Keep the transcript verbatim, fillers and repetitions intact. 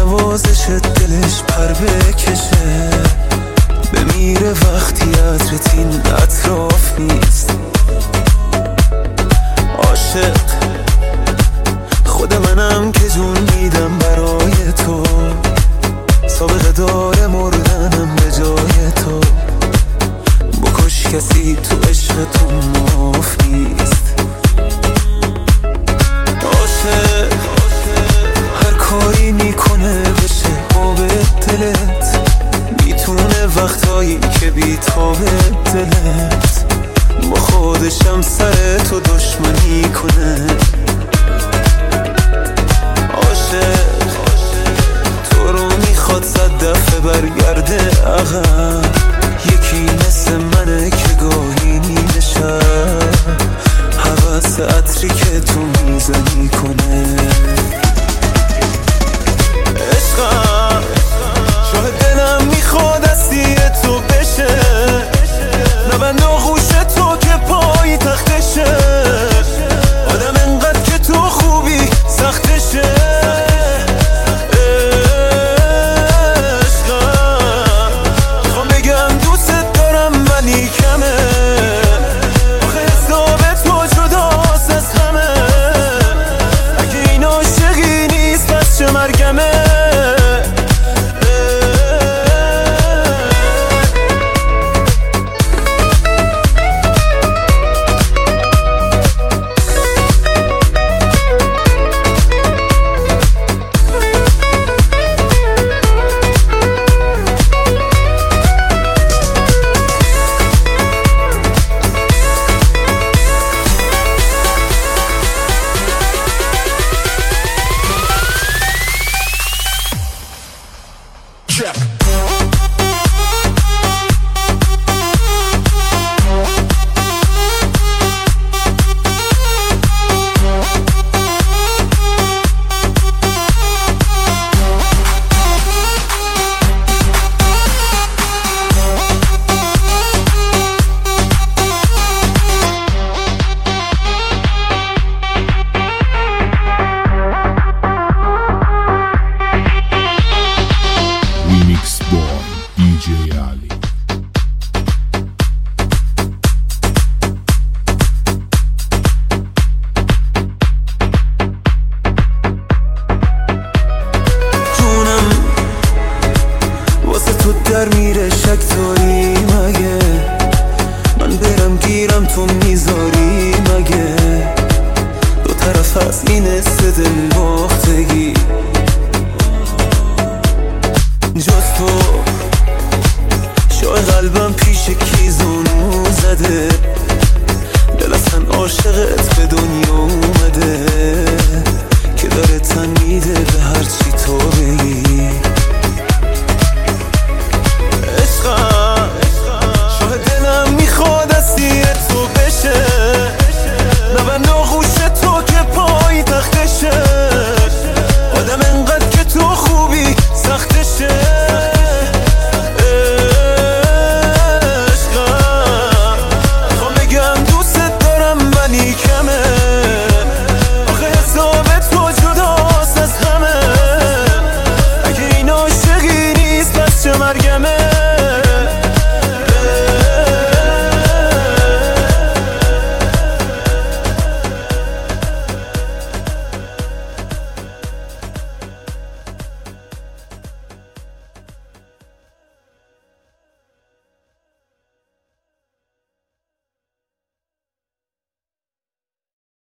نوازش دلش پر بکشه، بمیره وقتی عطرت این اطراف نیست. عاشق خود منم که جون میدم برای تو، سابقه داره مردنم به جای تو. بکش کسی تو عشق تو معاف نیست. عاشق هر کاری میکنه بشه آب دلت، میتونه وقتایی که بیتاب دلت با خودشم سر تو دشمنی کنه. عاشق تو رو میخواد صد دفعه برگرده عقب، یکی مثل منه که گاهی نیمه شب حوث عطری که تو میزنی کنه. عشقم شاه دلم میخواد دستی تو بشه، نبند آغوش تو که پای تختشه. آدم انقدر که تو خوبی سختشه. عشقم میخوام بگم دوست دارم ولی کمه، آخه حساب تو جداست از همه. اگه این عاشقی نیست پس چه مرگمه.